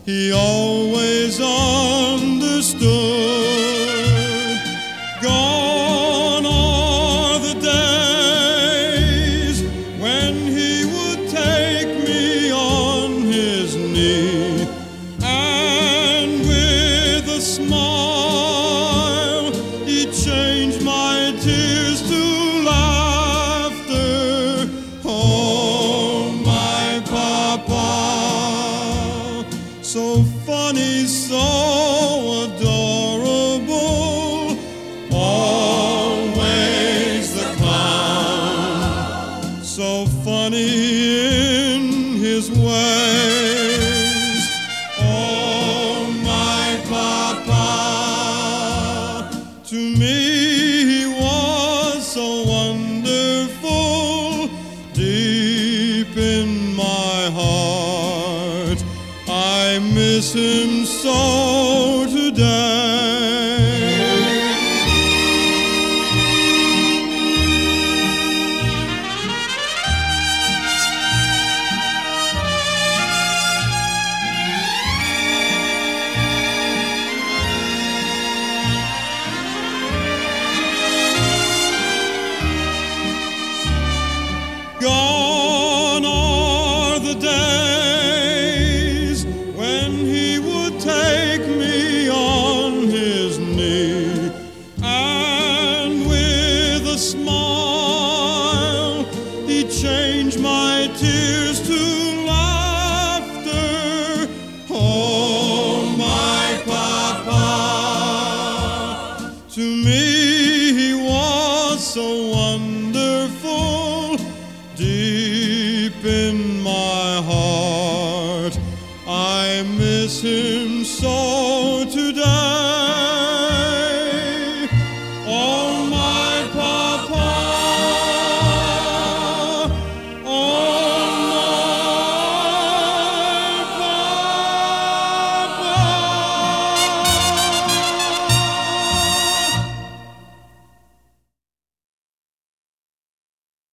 he always understood. Gone are the days when he would take me on his knee, and with a smile he'd change my tears to laughter. Oh, my Papa, so funny, so adorable, always the clown, so funny in his ways. Oh, my Papa, to me he was so wonderful, deep in my heart I miss him so today. Gone are the days when he would take me on his knee, and with a smile he'd change my tears to laughter. Oh, my Papa, to me he was so wonderful, deep in my heart I miss him so today.